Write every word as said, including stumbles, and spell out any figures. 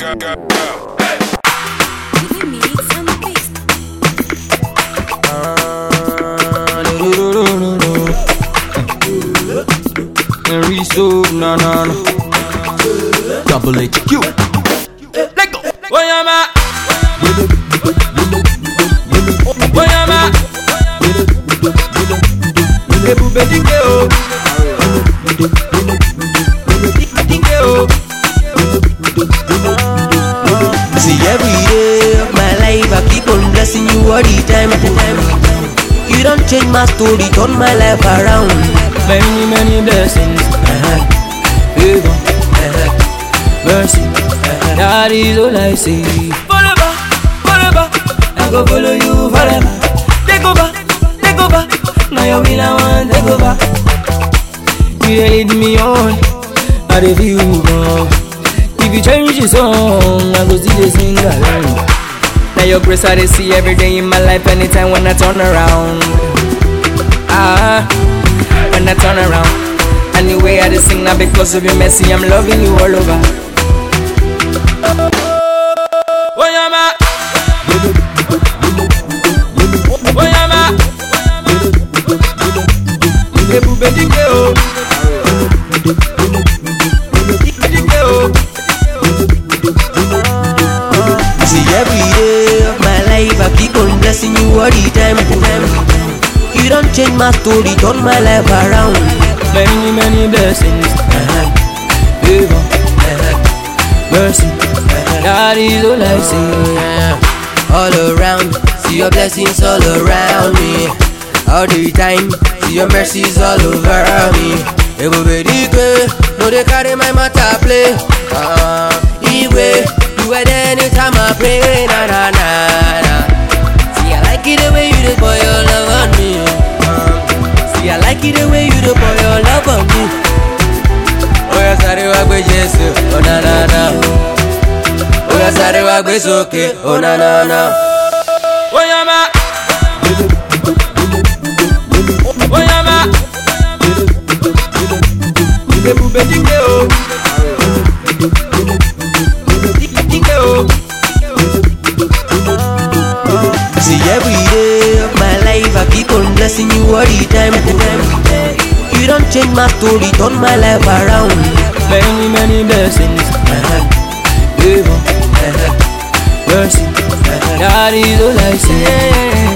go, go, go. Hey. So, no, no, no. Double H Q. Let go. Where am I? Where am I? See, every day of my life I keep on blessing you all the time. You don't change my story, turn my life around. Many, many blessings, uh-huh. Favor, uh-huh. Mercy, uh-huh. That is all I see. Forever, forever, I go follow you forever. Take over, take over. Now you will I want take over. You lead me on, I dey feel you go. If you change the song, I go still sing along. Now your grace I dey see every day in my life. Anytime when I turn around, ah. When I turn around, anyway I just sing now because of your mercy. I'm loving you all over. Oh yeah, ma. Oh yeah, ma. See, every day of my life I keep on blessing you all the time. You don't change my story, turn my life around. Many, many blessings, uh-huh. Favor, uh-huh. Mercy, uh-huh. That is all I see, uh-huh. All around, see your blessings all around me. All the time, see your mercies all over me. Everybody good, no they carry my matter play. Uh, Anyway, you are there anytime I pray, na na na na. See I like it the way you do for your love on me. See, I like it the way you do pour your love on me. Oh, yeah, sorry, I go Jesus. Oh, na na na. Oh, yeah, sorry, I go okay. Oh, na na na. Oh, yeah, ma. Oh, yeah, ma. See, every day of my life I keep on blessing you all the time. You don't change my story, turn my life around. Many, many blessings, uh-huh. Favor, uh-huh. Mercy, uh-huh. That is all I say.